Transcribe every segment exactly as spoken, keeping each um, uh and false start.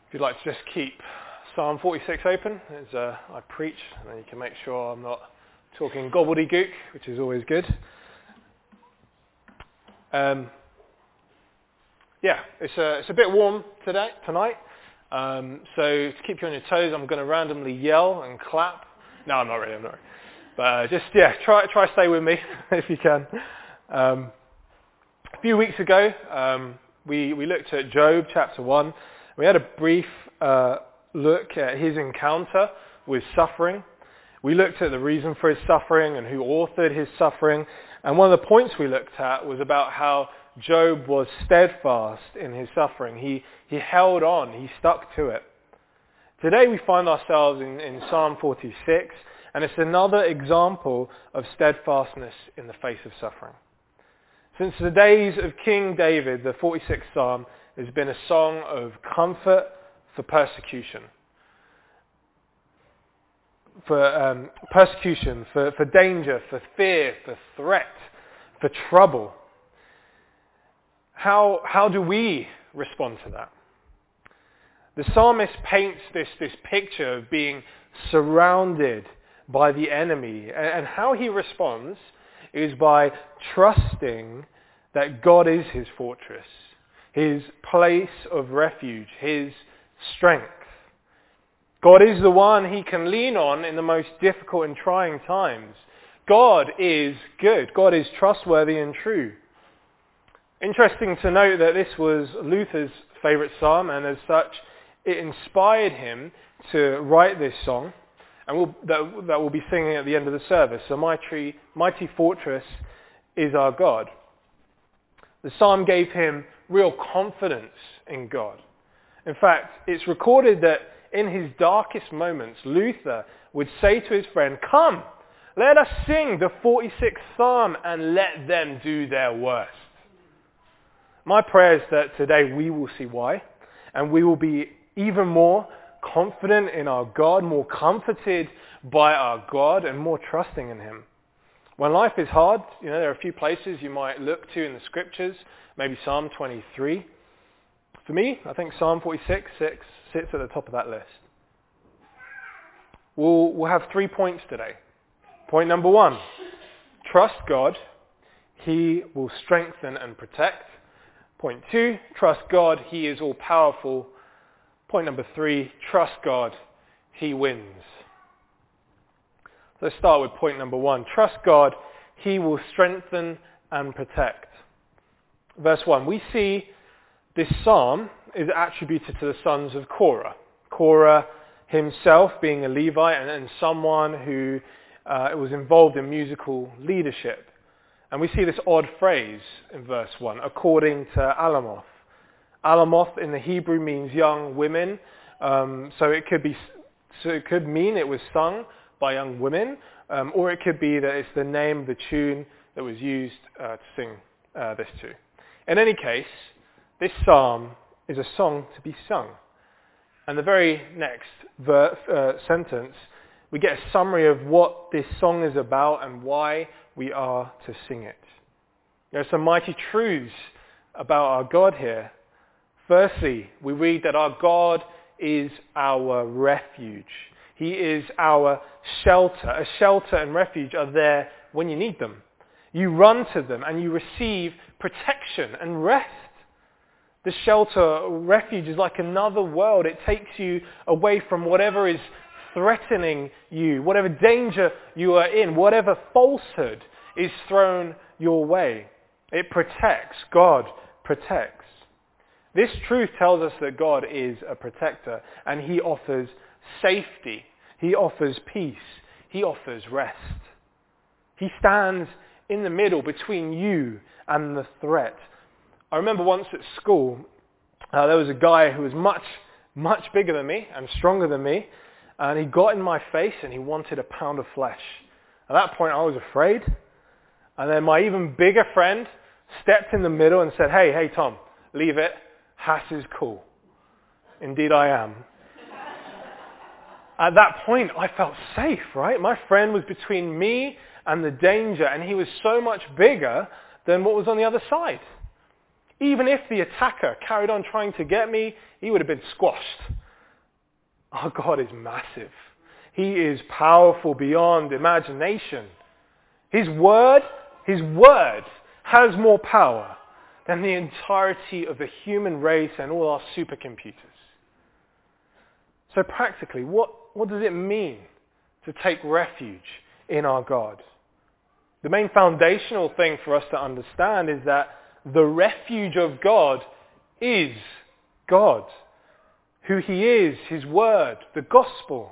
If you'd like to just keep Psalm forty-six open as uh, I preach, and then you can make sure I'm not talking gobbledygook, which is always good. Um, yeah, it's a, it's a bit warm today, tonight, um, so to keep you on your toes, I'm going to randomly yell and clap. No, I'm not really, I'm not really. But uh, just, yeah, try try stay with me if you can. Um, a few weeks ago, um, we, we looked at Job chapter one. We had a brief uh, look at his encounter with suffering. We looked at the reason for his suffering and who authored his suffering. And one of the points we looked at was about how Job was steadfast in his suffering. He, he held on. He stuck to it. Today we find ourselves in, in Psalm forty-six, and it's another example of steadfastness in the face of suffering. Since the days of King David, the forty-sixth Psalm has been a song of comfort for persecution. For um, persecution, for, for danger, for fear, for threat, for trouble. How, how do we respond to that? The psalmist paints this, this picture of being surrounded by the enemy. And how he responds is by trusting that God is his fortress, his place of refuge, his strength. God is the one he can lean on in the most difficult and trying times. God is good. God is trustworthy and true. Interesting to note that this was Luther's favourite psalm, and as such, it inspired him to write this song, and we'll, that, that we'll be singing at the end of the service. So, mighty, mighty fortress is our God. The psalm gave him real confidence in God. In fact, it's recorded that in his darkest moments, Luther would say to his friend, "Come, let us sing the forty-sixth Psalm and let them do their worst." My prayer is that today we will see why, and we will be even more confident in our God, more comforted by our God, and more trusting in him. When life is hard, you know, there are a few places you might look to in the scriptures, maybe Psalm twenty-three. For me, I think Psalm forty-six six sits at the top of that list. We'll, we'll have three points today. Point number one, trust God. He will strengthen and protect. Point two, trust God. He is all-powerful. Point number three, trust God. He wins. Let's start with point number one. Trust God. He will strengthen and protect. Verse one, we see this psalm is attributed to the sons of Korah. Korah himself being a Levite and, and someone who uh, was involved in musical leadership. And we see this odd phrase in verse one, according to Alamoth. Alamoth in the Hebrew means young women, um, so it could be, so it could mean it was sung by young women, um, or it could be that it's the name of the tune that was used uh, to sing uh, this to. In any case, this psalm is a song to be sung. And the very next verse, uh, sentence, we get a summary of what this song is about and why we are to sing it. There are some mighty truths about our God here. Firstly, we read that our God is our refuge. He is our shelter. A shelter and refuge are there when you need them. You run to them and you receive protection and rest. The shelter, refuge is like another world. It takes you away from whatever is threatening you, whatever danger you are in, whatever falsehood is thrown your way. It protects. God protects. This truth tells us that God is a protector, and he offers safety. He offers peace. He offers rest. He stands in the middle between you and the threat. I remember once at school, uh, there was a guy who was much, much bigger than me and stronger than me, and he got in my face and he wanted a pound of flesh. At that point, I was afraid. And then my even bigger friend stepped in the middle and said, hey, hey, Tom, leave it. Hass is cool. Indeed I am. At that point, I felt safe, right? My friend was between me and the danger, and he was so much bigger than what was on the other side. Even if the attacker carried on trying to get me, he would have been squashed. Our God is massive. He is powerful beyond imagination. His word, his word has more power than the entirety of the human race and all our supercomputers. So practically, what, what does it mean to take refuge in our God? The main foundational thing for us to understand is that the refuge of God is God. Who he is, his word, the gospel.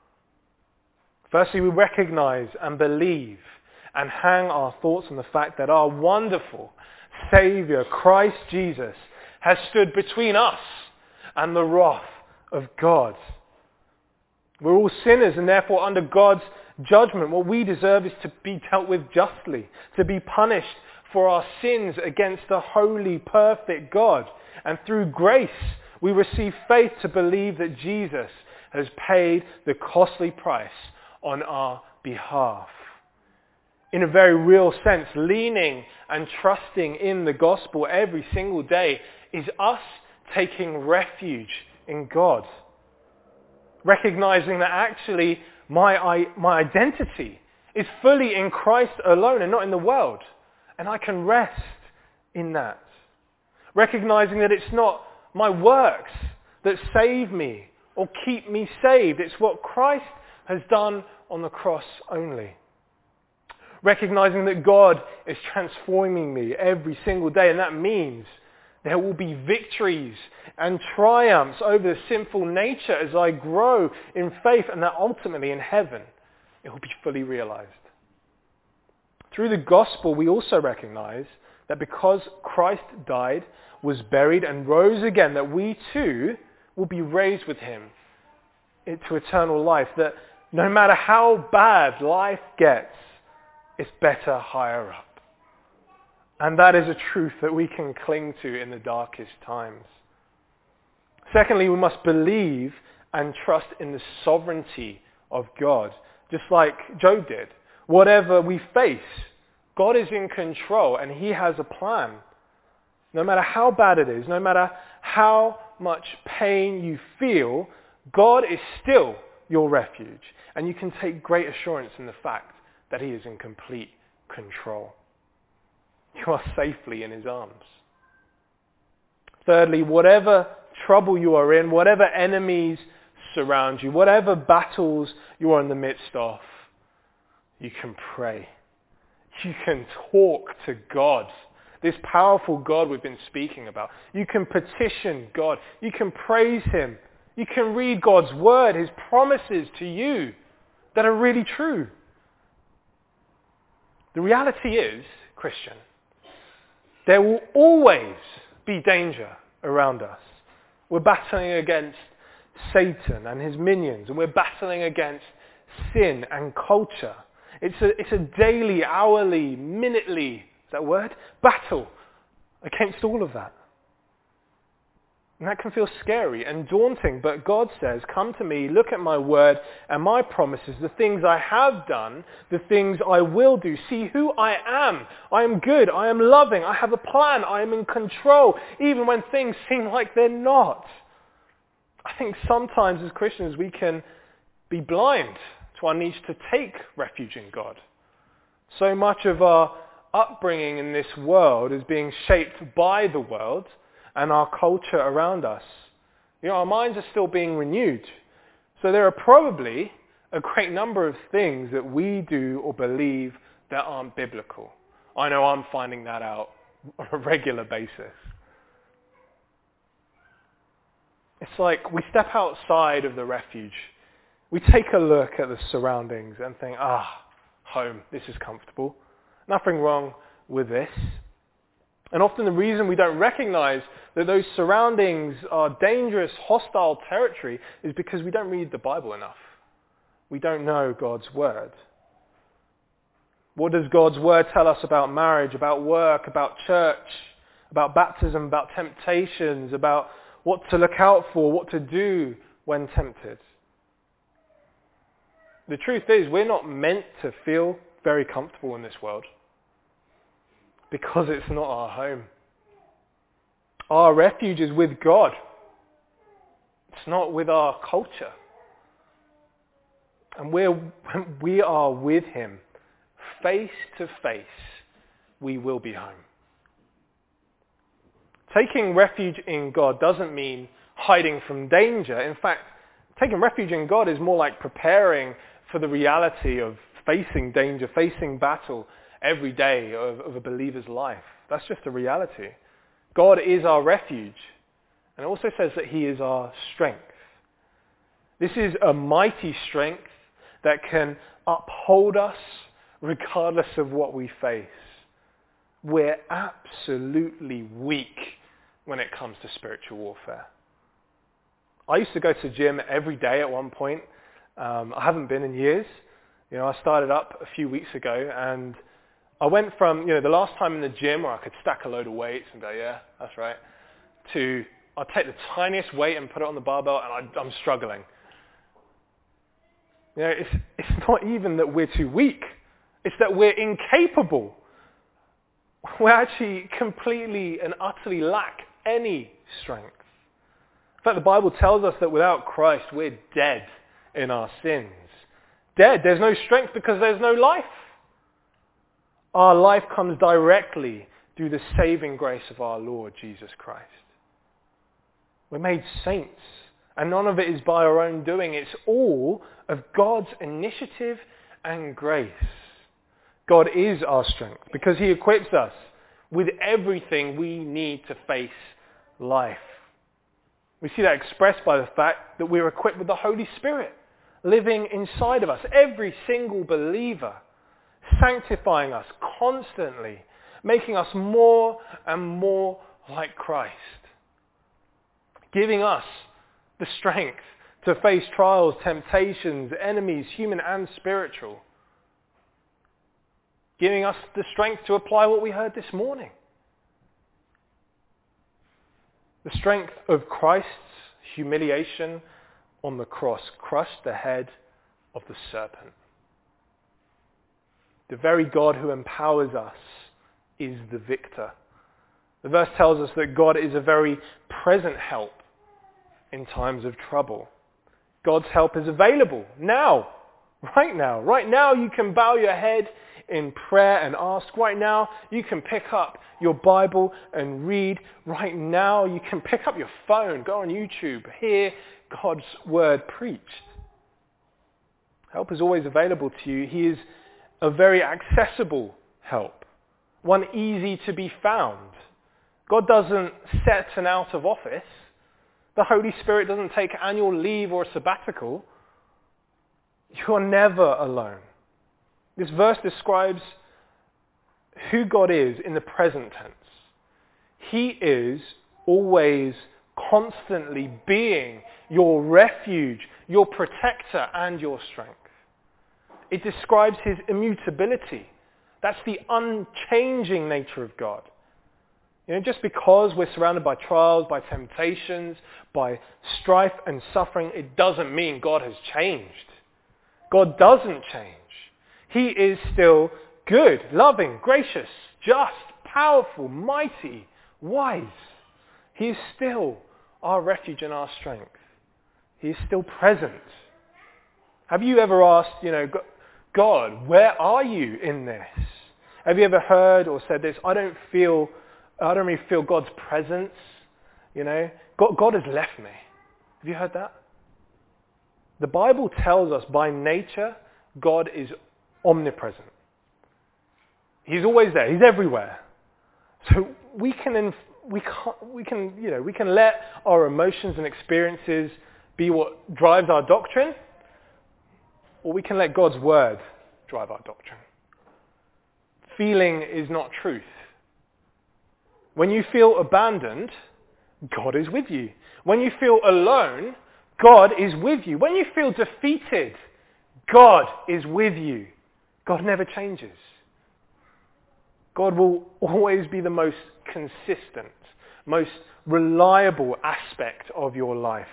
Firstly, we recognize and believe and hang our thoughts on the fact that our wonderful Saviour, Christ Jesus, has stood between us and the wrath of God. We're all sinners and therefore under God's judgment. What we deserve is to be dealt with justly, to be punished for our sins against the holy, perfect God. And through grace, we receive faith to believe that Jesus has paid the costly price on our behalf. In a very real sense, leaning and trusting in the gospel every single day is us taking refuge in God. Recognizing that actually my, my identity is fully in Christ alone and not in the world. And I can rest in that. Recognizing that it's not my works that save me or keep me saved. It's what Christ has done on the cross only. Recognizing that God is transforming me every single day, and that means there will be victories and triumphs over the sinful nature as I grow in faith, and that ultimately in heaven it will be fully realized. Through the gospel, we also recognize that because Christ died, was buried, and rose again, that we too will be raised with him into eternal life. That no matter how bad life gets, it's better higher up. And that is a truth that we can cling to in the darkest times. Secondly, we must believe and trust in the sovereignty of God, just like Job did. Whatever we face, God is in control and he has a plan. No matter how bad it is, no matter how much pain you feel, God is still your refuge. And you can take great assurance in the fact that he is in complete control. You are safely in his arms. Thirdly, whatever trouble you are in, whatever enemies surround you, whatever battles you are in the midst of, you can pray. You can talk to God. This powerful God we've been speaking about. You can petition God. You can praise him. You can read God's word, his promises to you that are really true. The reality is, Christian, there will always be danger around us. We're battling against Satan and his minions, and we're battling against sin and culture. It's a, it's a daily, hourly, minutely, is that a word? Battle against all of that. And that can feel scary and daunting, but God says, come to me, look at my word and my promises, the things I have done, the things I will do. See who I am. I am good. I am loving. I have a plan. I am in control, even when things seem like they're not. I think sometimes as Christians we can be blind to our needs to take refuge in God. So much of our upbringing in this world is being shaped by the world and our culture around us. You know, our minds are still being renewed. So there are probably a great number of things that we do or believe that aren't biblical. I know I'm finding that out on a regular basis. It's like we step outside of the refuge. We take a look at the surroundings and think, ah, home, this is comfortable. Nothing wrong with this. And often the reason we don't recognize that those surroundings are dangerous, hostile territory is because we don't read the Bible enough. We don't know God's word. What does God's word tell us about marriage, about work, about church, about baptism, about temptations, about what to look out for, what to do when tempted? The truth is, we're not meant to feel very comfortable in this world, because it's not our home. Our refuge is with God. It's not with our culture. And we're, we are with him. Face to face, we will be home. Taking refuge in God doesn't mean hiding from danger. In fact, taking refuge in God is more like preparing for the reality of facing danger, facing battle every day of, of a believer's life. That's just a reality. God is our refuge. And it also says that he is our strength. This is a mighty strength that can uphold us regardless of what we face. We're absolutely weak when it comes to spiritual warfare. I used to go to the gym every day at one point. Um, I haven't been in years. You know, I started up a few weeks ago, and I went from, you know, the last time in the gym where I could stack a load of weights and go, yeah, that's right, to I'll take the tiniest weight and put it on the barbell, and I, I'm struggling. You know, it's it's not even that we're too weak. It's that we're incapable. We actually completely and utterly lack any strength. In fact, the Bible tells us that without Christ, we're dead in our sins. Dead. There's no strength because there's no life. Our life comes directly through the saving grace of our Lord Jesus Christ. We're made saints, and none of it is by our own doing. It's all of God's initiative and grace. God is our strength because he equips us with everything we need to face life. We see that expressed by the fact that we're equipped with the Holy Spirit living inside of us, every single believer, sanctifying us constantly, making us more and more like Christ, giving us the strength to face trials, temptations, enemies, human and spiritual, giving us the strength to apply what we heard this morning. The strength of Christ's humiliation on the cross crushed the head of the serpent. The very God who empowers us is the victor. The verse tells us that God is a very present help in times of trouble. God's help is available now, right now. Right now you can bow your head in prayer and ask. Right now you can pick up your Bible and read. Right now you can pick up your phone, go on YouTube, hear God's word preached. Help is always available to you. He is a very accessible help, one easy to be found. God doesn't set an out of office. The Holy Spirit doesn't take annual leave or a sabbatical. You are never alone. This verse describes who God is in the present tense. He is always, constantly being your refuge, your protector, and your strength. It describes his immutability. That's the unchanging nature of God. You know, just because we're surrounded by trials, by temptations, by strife and suffering, it doesn't mean God has changed. God doesn't change. He is still good, loving, gracious, just, powerful, mighty, wise. He is still our refuge and our strength. He is still present. Have you ever asked, you know, God, where are you in this? Have you ever heard or said this? I don't feel, I don't really feel God's presence. You know, God, God has left me. Have you heard that? The Bible tells us by nature, God is omnipresent. He's always there. He's everywhere. So we can, inf- we can, we can, you know, we can let our emotions and experiences be what drives our doctrine, or we can let God's word drive our doctrine. Feeling is not truth. When you feel abandoned, God is with you. When you feel alone, God is with you. When you feel defeated, God is with you. God never changes. God will always be the most consistent, most reliable aspect of your life.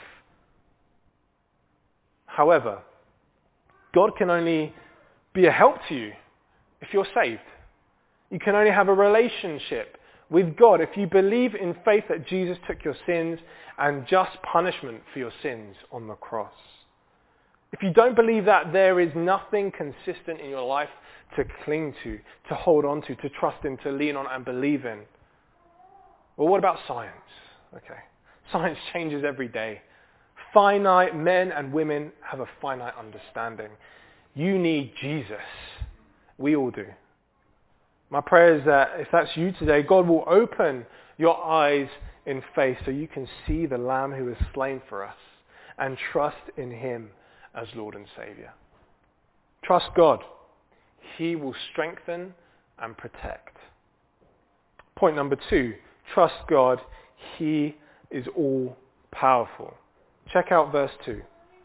However, God can only be a help to you if you're saved. You can only have a relationship with God if you believe in faith that Jesus took your sins and just punishment for your sins on the cross. If you don't believe that, there is nothing consistent in your life to cling to, to hold on to, to trust in, to lean on and believe in. Well, what about science? Okay. Science changes every day. Finite men and women have a finite understanding. You need Jesus. We all do. My prayer is that if that's you today, God will open your eyes in faith so you can see the Lamb who was slain for us and trust in him as Lord and Saviour. Trust God. He will strengthen and protect. Point number two, trust God. He is all powerful. Check out verse two.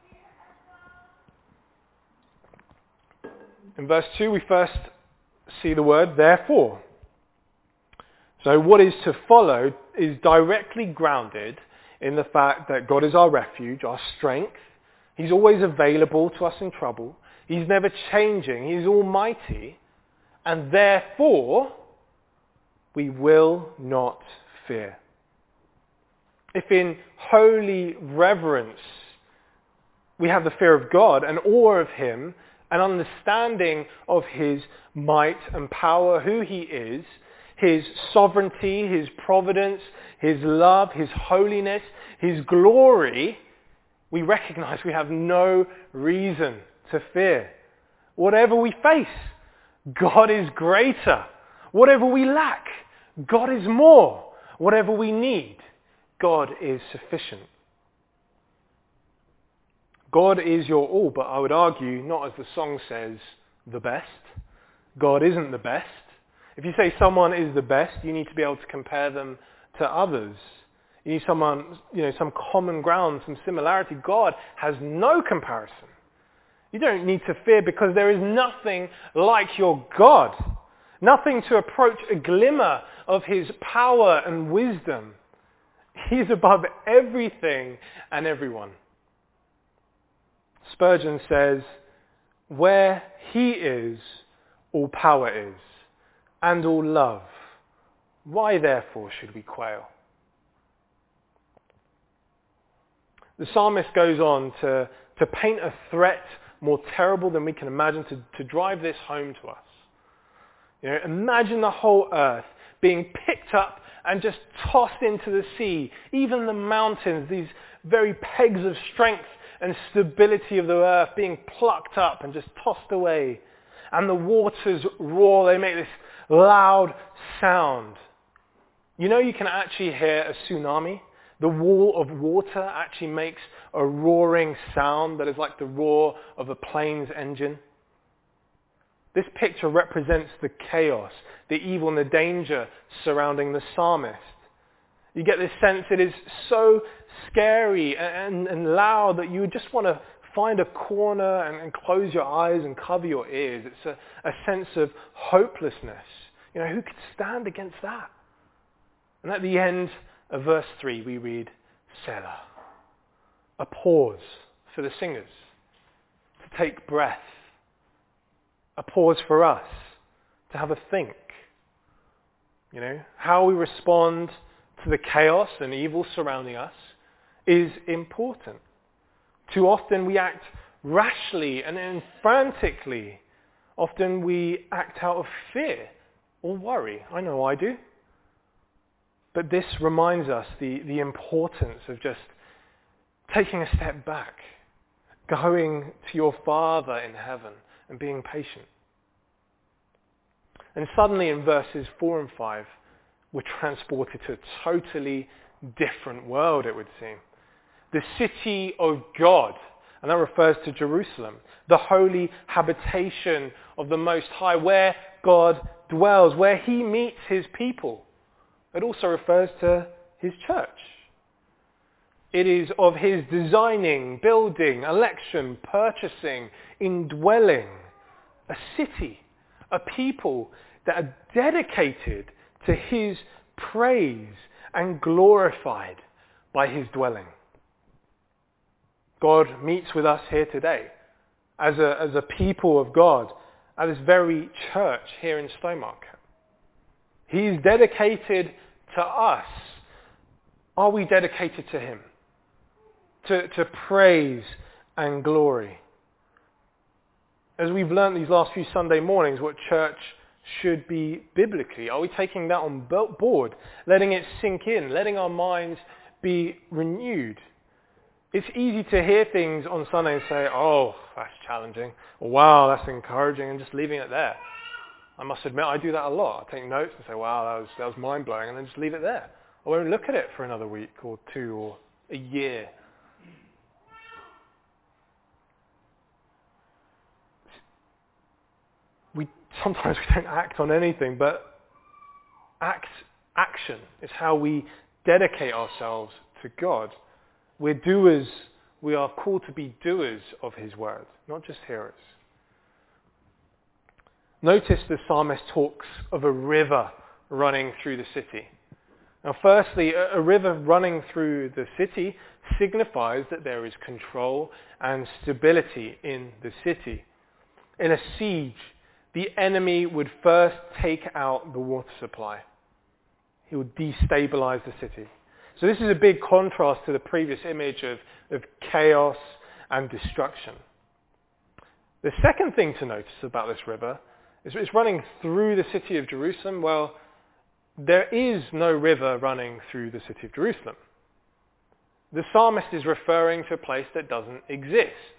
In verse two, we first see the word therefore. So what is to follow is directly grounded in the fact that God is our refuge, our strength. He's always available to us in trouble. He's never changing. He's almighty. And therefore, we will not fear. If in holy reverence we have the fear of God and awe of him, an understanding of his might and power, who he is, his sovereignty, his providence, his love, his holiness, his glory, we recognize we have no reason to fear. Whatever we face, God is greater. Whatever we lack, God is more. Whatever we need, God is sufficient. God is your all, but I would argue, not as the song says, the best. God isn't the best. If you say someone is the best, you need to be able to compare them to others. You need someone, you know, some common ground, some similarity. God has no comparison. You don't need to fear because there is nothing like your God. Nothing to approach a glimmer of his power and wisdom. He's above everything and everyone. Spurgeon says, where he is, all power is, and all love. Why therefore should we quail? The psalmist goes on to, to paint a threat more terrible than we can imagine, to, to drive this home to us. You know, imagine the whole earth being picked up and just tossed into the sea. Even the mountains, these very pegs of strength and stability of the earth being plucked up and just tossed away. And the waters roar, they make this loud sound. You know you can actually hear a tsunami? The wall of water actually makes a roaring sound that is like the roar of a plane's engine. This picture represents the chaos, the evil and the danger surrounding the psalmist. You get this sense it is so scary and, and loud that you just want to find a corner and, and close your eyes and cover your ears. It's a, a sense of hopelessness. You know, who could stand against that? And at the end of verse three we read, Selah. A pause for the singers to take breath. A pause for us to have a think. You know, how we respond to the chaos and evil surrounding us is important. Too often we act rashly and, and frantically. Often we act out of fear or worry. I know I do. But this reminds us the, the importance of just taking a step back, going to your Father in heaven and being patient. And suddenly in verses four and five, we're transported to a totally different world, it would seem. The city of God, and that refers to Jerusalem, the holy habitation of the Most High, where God dwells, where he meets his people. It also refers to his church. It is of his designing, building, election, purchasing, indwelling, a city, a people that are dedicated to his praise and glorified by his dwelling. God meets with us here today as a, as a people of God at this very church here in Stowmarket. He's dedicated to us. Are we dedicated to him? To, to praise and glory. As we've learned these last few Sunday mornings what church should be biblically, are we taking that on board, letting it sink in, letting our minds be renewed? It's easy to hear things on Sunday and say, oh, that's challenging, or wow, that's encouraging, and just leaving it there. I must admit, I do that a lot. I take notes and say, wow, that was, that was mind-blowing, and then just leave it there. I won't look at it for another week or two or a year. We sometimes we don't act on anything, but act, action is how we dedicate ourselves to God. We're doers. We are called to be doers of his word, not just hearers. Notice the psalmist talks of a river running through the city. Now, firstly, a, a river running through the city signifies that there is control and stability in the city. In a siege, the enemy would first take out the water supply. He would destabilize the city. So this is a big contrast to the previous image of, of chaos and destruction. The second thing to notice about this river is it's running through the city of Jerusalem. Well, there is no river running through the city of Jerusalem. The psalmist is referring to a place that doesn't exist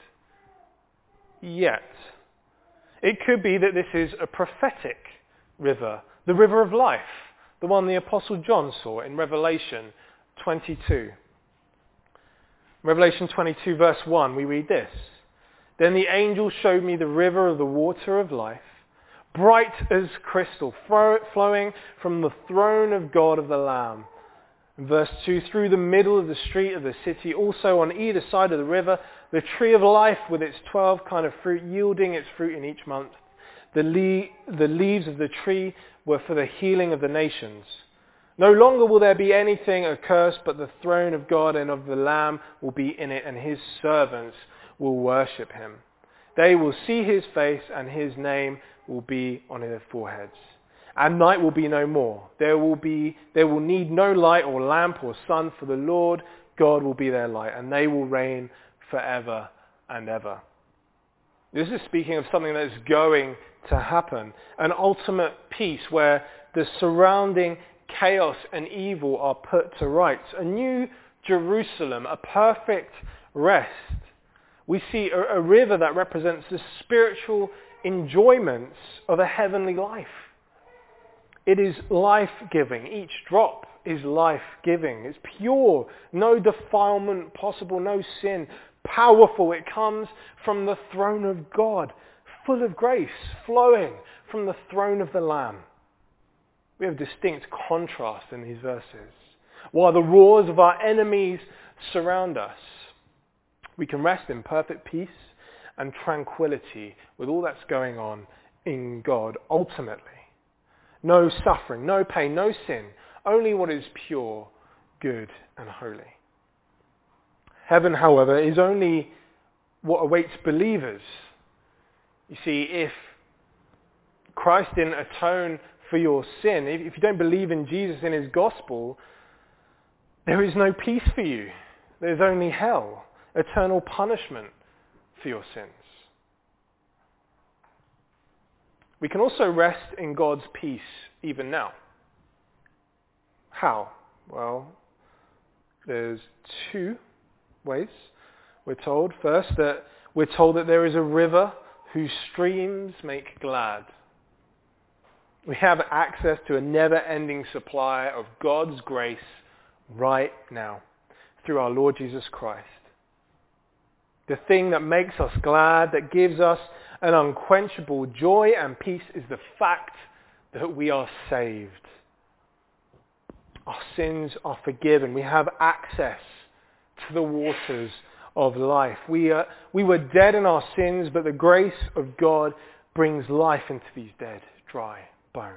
yet. It could be that this is a prophetic river, the river of life, the one the Apostle John saw in Revelation twenty-two. Revelation twenty-two verse one, we read this. Then the angel showed me the river of the water of life, bright as crystal, flowing from the throne of God of the Lamb. In verse two, through the middle of the street of the city, also on either side of the river, the tree of life with its twelve kind of fruit, yielding its fruit in each month. The, le- the leaves of the tree were for the healing of the nations. No longer will there be anything accursed, but the throne of God and of the Lamb will be in it, and his servants will worship him. They will see his face, and his name will be on their foreheads. And night will be no more. There will be, they will need no light or lamp or sun, for the Lord God will be their light, and they will reign forever and ever. This is speaking of something that is going to happen, an ultimate peace where the surrounding chaos and evil are put to rights. A new Jerusalem, a perfect rest. We see a, a river that represents the spiritual enjoyments of a heavenly life. It is life-giving. Each drop is life-giving. It's pure, no defilement possible, no sin. Powerful. It comes from the throne of God, full of grace, flowing from the throne of the Lamb. We have distinct contrast in these verses. While the roars of our enemies surround us, we can rest in perfect peace and tranquility with all that's going on in God ultimately. No suffering, no pain, no sin, only what is pure, good, and holy. Heaven, however, is only what awaits believers. You see, if Christ didn't atone for your sin, if you don't believe in Jesus and his gospel, there is no peace for you. There's only hell, eternal punishment for your sins. We can also rest in God's peace even now. How? Well, there's two ways we're told. First, that we're told that there is a river whose streams make glad. We have access to a never-ending supply of God's grace right now through our Lord Jesus Christ. The thing that makes us glad, that gives us an unquenchable joy and peace, is the fact that we are saved. Our sins are forgiven. We have access to the waters of life. We, are, we were dead in our sins, but the grace of God brings life into these dead, dry bones.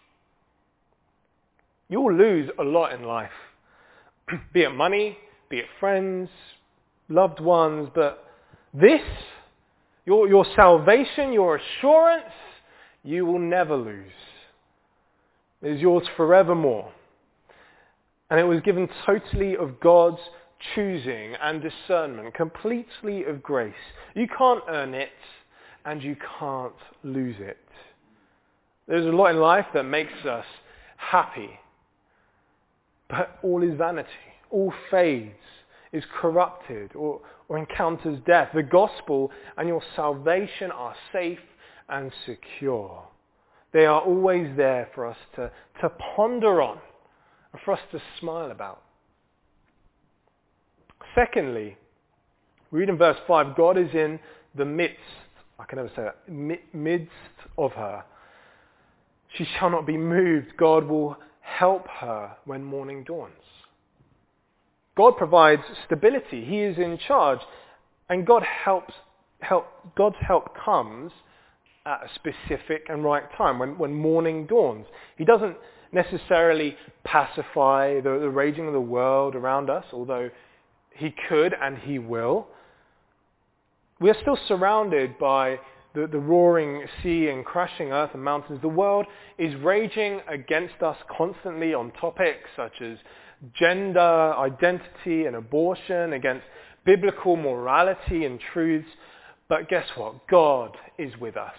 You'll lose a lot in life, be it money, be it friends, loved ones, but this, your, your salvation, your assurance, you will never lose. It is yours forevermore. And it was given totally of God's choosing and discernment, completely of grace. You can't earn it. and you can't lose it. There's a lot in life that makes us happy, but all is vanity, all fades, is corrupted, or, or encounters death. The gospel and your salvation are safe and secure. They are always there for us to, to ponder on, and for us to smile about. Secondly, we read in verse five, God is in the midst, I can never say that, midst of her. She shall not be moved. God will help her when morning dawns. God provides stability. He is in charge. And God helps, help, God's help comes at a specific and right time, when, when morning dawns. He doesn't necessarily pacify the, the raging of the world around us, although he could and he will. We are still surrounded by the, the roaring sea and crashing earth and mountains. The world is raging against us constantly on topics such as gender identity and abortion, against biblical morality and truths. But guess what? God is with us.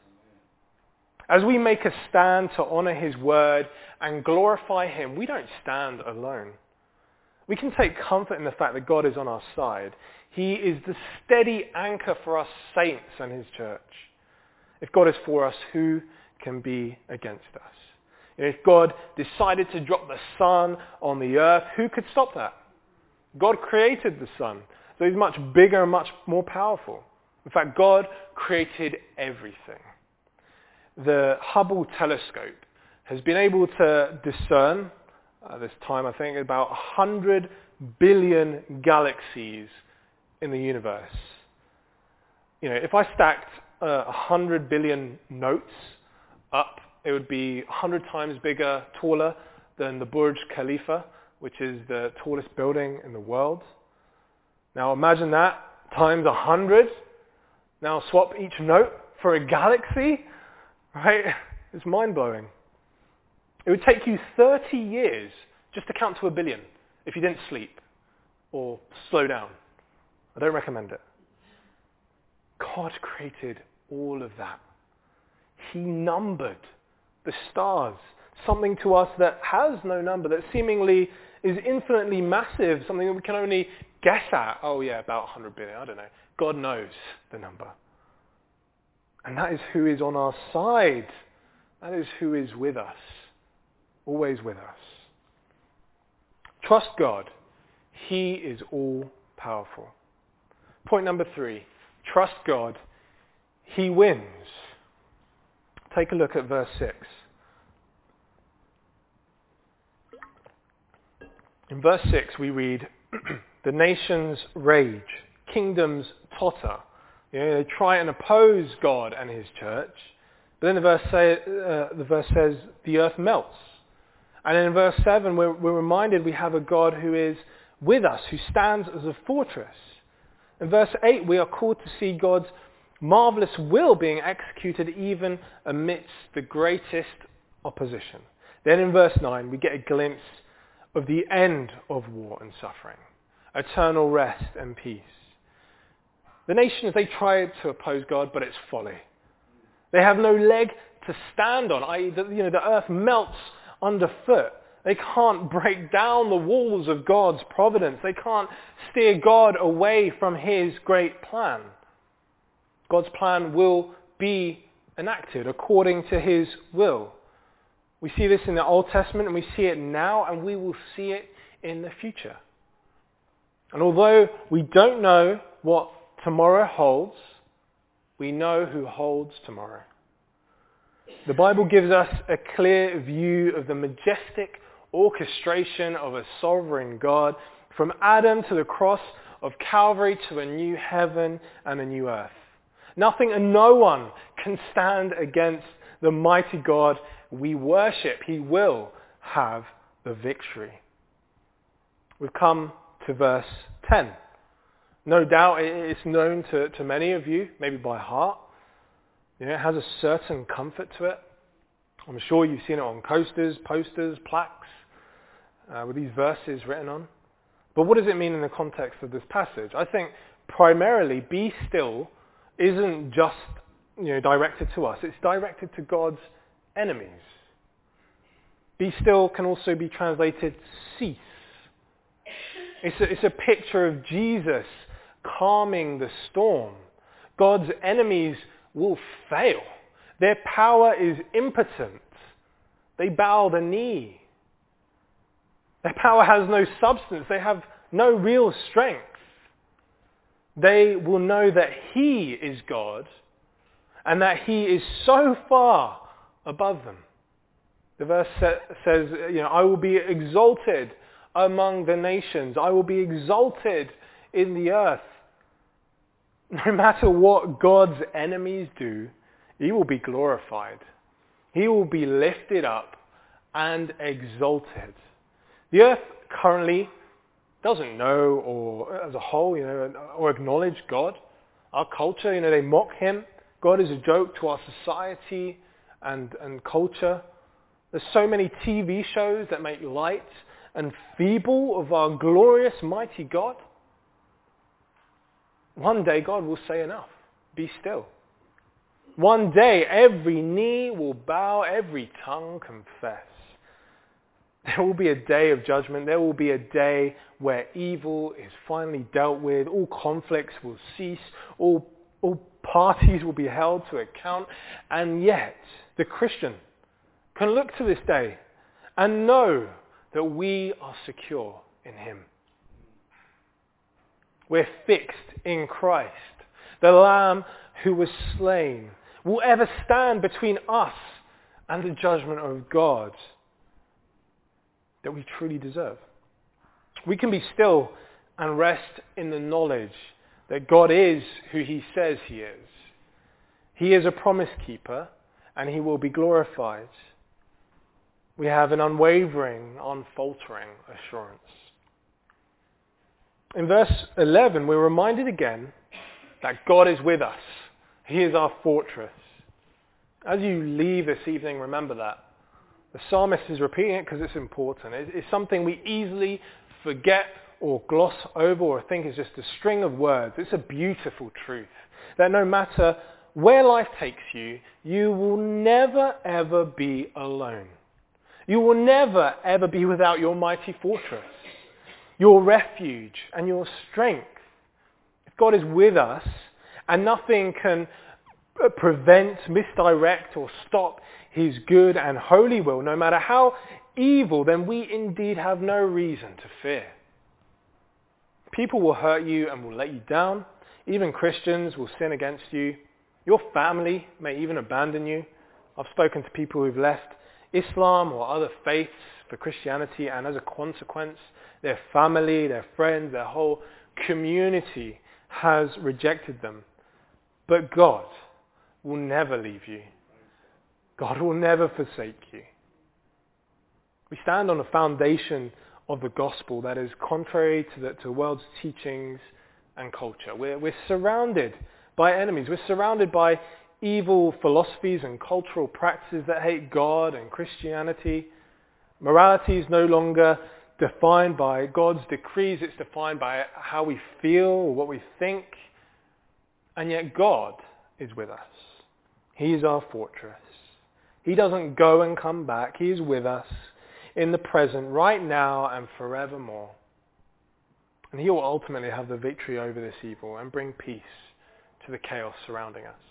As we make a stand to honor his word and glorify him, we don't stand alone. We can take comfort in the fact that God is on our side. He is the steady anchor for us saints and his church. If God is for us, who can be against us? If God decided to drop the sun on the earth, who could stop that? God created the sun, so he's much bigger and much more powerful. In fact, God created everything. The Hubble telescope has been able to discern, uh, this time I think, about one hundred billion galaxies in the universe. You know, if I stacked uh, one hundred billion notes up, it would be one hundred times bigger, taller than the Burj Khalifa, which is the tallest building in the world. Now imagine that times one hundred. Now swap each note for a galaxy, right? It's mind-blowing. It would take you thirty years just to count to a billion if you didn't sleep or slow down. I don't recommend it. God created all of that. He numbered the stars, something to us that has no number, that seemingly is infinitely massive, something that we can only guess at. Oh yeah, about one hundred billion, I don't know. God knows the number. And that is who is on our side. That is who is with us, always with us. Trust God. He is all powerful. Point number three, trust God. He wins. Take a look at verse six. In verse six we read, the nations rage, kingdoms totter. You know, they try and oppose God and his church. But then the verse, say, uh, the verse says the earth melts. And in verse seven we're, we're reminded we have a God who is with us, who stands as a fortress. In verse eight we are called to see God's marvelous will being executed even amidst the greatest opposition. Then in verse nine we get a glimpse of the end of war and suffering, eternal rest and peace. The nations, they try to oppose God, but it's folly. They have no leg to stand on, that is, the, you know, the earth melts underfoot. They can't break down the walls of God's providence. They can't steer God away from his great plan. God's plan will be enacted according to his will. We see this in the Old Testament, and we see it now, and we will see it in the future. And although we don't know what tomorrow holds, we know who holds tomorrow. The Bible gives us a clear view of the majestic orchestration of a sovereign God, from Adam to the cross of Calvary to a new heaven and a new earth. Nothing and no one can stand against the mighty God we worship. He will have the victory. We've come to verse ten. No doubt it's known to, to many of you, maybe by heart. You know, it has a certain comfort to it. I'm sure you've seen it on coasters, posters, plaques, uh, with these verses written on. But what does it mean in the context of this passage? I think primarily, be still isn't just you know, directed to us. It's directed to God's enemies. Be still can also be translated cease. It's a, it's a picture of Jesus calming the storm. God's enemies will fail. Their power is impotent. They bow the knee. Their power has no substance. They have no real strength. They will know that He is God and that He is so far above them. The verse says, you know, I will be exalted among the nations. I will be exalted in the earth. No matter what God's enemies do, He will be glorified. He will be lifted up and exalted. The earth currently doesn't know, or as a whole, you know, or acknowledge God. Our culture, you know, they mock Him. God is a joke to our society and, and culture. There's so many T V shows that make light and feeble of our glorious, mighty God. One day God will say enough. Be still. One day every knee will bow, every tongue confess. There will be a day of judgment. There will be a day where evil is finally dealt with. All conflicts will cease. All, all parties will be held to account. And yet, the Christian can look to this day and know that we are secure in Him. We're fixed in Christ. The Lamb who was slain will ever stand between us and the judgment of God that we truly deserve. We can be still and rest in the knowledge that God is who He says He is. He is a promise keeper and He will be glorified. We have an unwavering, unfaltering assurance. In verse eleven, we're reminded again that God is with us. He is our fortress. As you leave this evening, remember that. The psalmist is repeating it because it's important. It's something we easily forget or gloss over or think is just a string of words. It's a beautiful truth that no matter where life takes you, you will never ever be alone. You will never ever be without your mighty fortress, your refuge and your strength. If God is with us and nothing can prevent, misdirect or stop His good and holy will, no matter how evil, then we indeed have no reason to fear. People will hurt you and will let you down. Even Christians will sin against you. Your family may even abandon you. I've spoken to people who've left Islam or other faiths for Christianity, and as a consequence, their family, their friends, their whole community has rejected them. But God will never leave you. God will never forsake you. We stand on a foundation of the gospel that is contrary to the, to the world's teachings and culture. We're, we're surrounded by enemies. We're surrounded by evil philosophies and cultural practices that hate God and Christianity. Morality is no longer defined by God's decrees. It's defined by how we feel or what we think. And yet God is with us. He is our fortress. He doesn't go and come back. He is with us in the present, right now and forevermore. And He will ultimately have the victory over this evil and bring peace to the chaos surrounding us.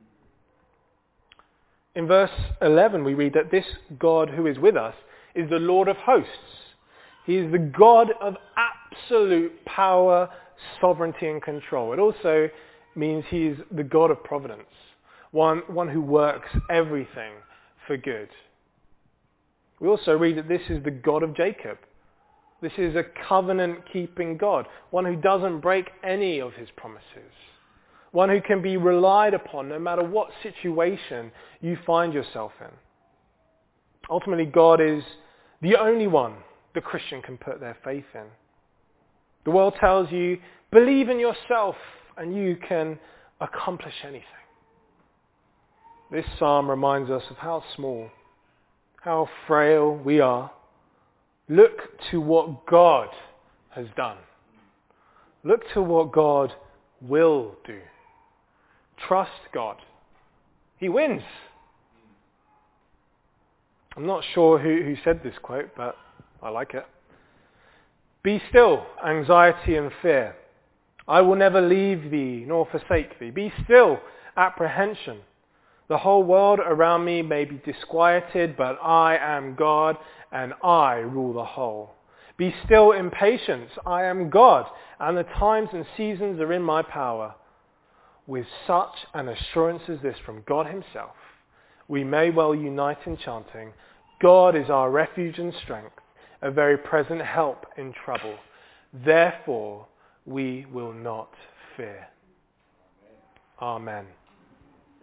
In verse eleven, we read that this God who is with us is the Lord of hosts. He is the God of absolute power, sovereignty and control. It also means He is the God of providence, one, one who works everything for good. We also read that this is the God of Jacob. This is a covenant-keeping God, one who doesn't break any of His promises, one who can be relied upon no matter what situation you find yourself in. Ultimately, God is the only one the Christian can put their faith in. The world tells you, believe in yourself and you can accomplish anything. This psalm reminds us of how small, how frail we are. Look to what God has done. Look to what God will do. Trust God he wins. I'm not sure who, who said this quote, but I like it. Be still, anxiety and fear. I will never leave thee nor forsake thee. Be still, apprehension. The whole world around me may be disquieted, but I am God and I rule the whole. Be still, impatience. I am God, and the times and seasons are in my power. With such an assurance as this from God himself, we may well unite in chanting, God is our refuge and strength, a very present help in trouble. Therefore, we will not fear. Amen.